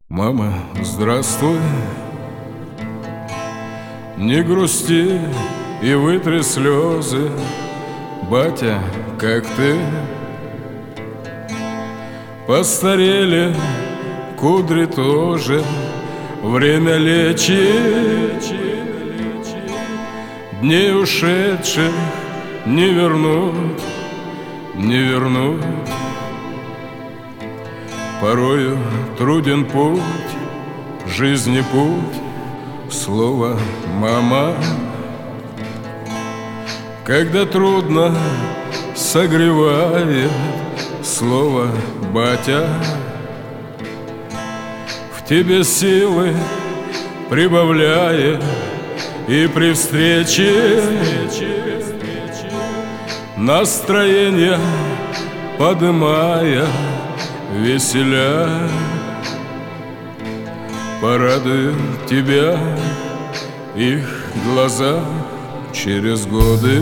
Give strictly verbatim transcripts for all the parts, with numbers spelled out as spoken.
Мама, здравствуй, не грусти и вытри слезы. Батя, как ты? Постарели кудри тоже, время лечит. Дней ушедших не вернут, не вернут. Порою труден путь, жизни путь, слово «мама». Когда трудно, согревает слово «батя». В тебе силы прибавляет, и при встрече настроение подымая, веселя. Порадуют тебя их глаза через годы.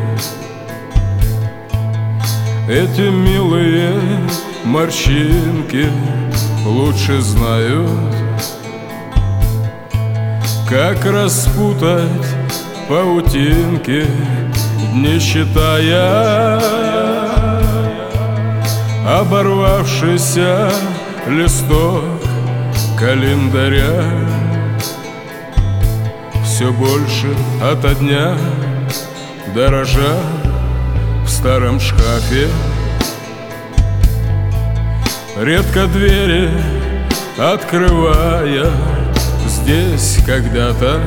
Эти милые морщинки лучше знают, как распутать паутинки, не считая оборвавшийся листок календаря. Все больше ото дня дорожа в старом шкафе. Редко двери открывая, здесь когда-то,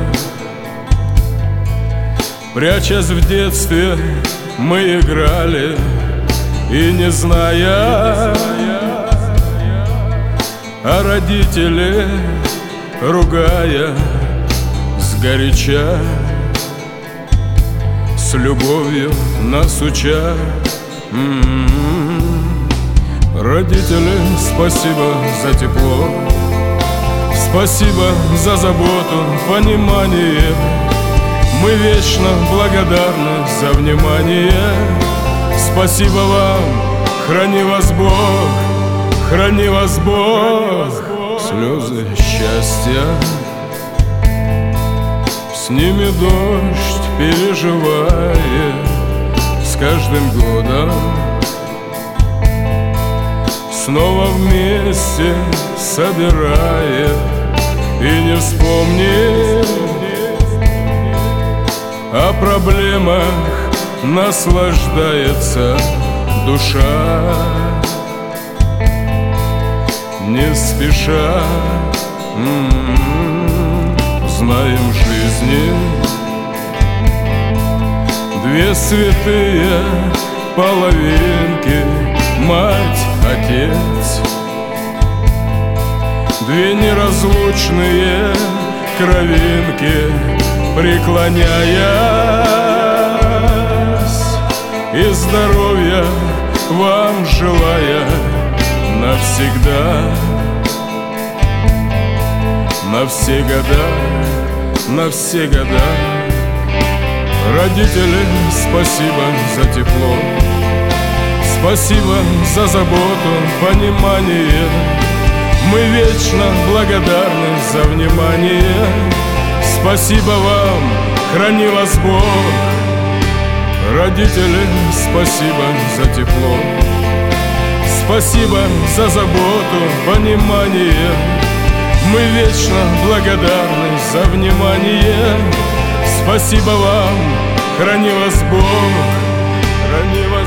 прячась в детстве, мы играли. И не зная о родителе, ругая сгоряча, с любовью нас уча. М-м-м. Родители, спасибо за тепло, спасибо за заботу, понимание. Мы вечно благодарны за внимание. Спасибо вам, храни вас Бог, храни вас Бог. Слезы счастья, с ними дождь переживает с каждым годом. Снова вместе собирает, и не вспомнит о проблемах наслаждается душа. Не спеша, м-м-м, знаем жизни две святые половинки, мать, отец, две неразлучные кровинки, преклоняя и здоровья вам желая навсегда, на все года, на все года. Родители, спасибо за тепло, спасибо за заботу, понимание. Мы вечно благодарны за внимание. Спасибо вам, храни вас Бог. Родители, спасибо за тепло, спасибо за заботу, понимание. Мы вечно благодарны за внимание. Спасибо вам, храни вас Бог, храни вас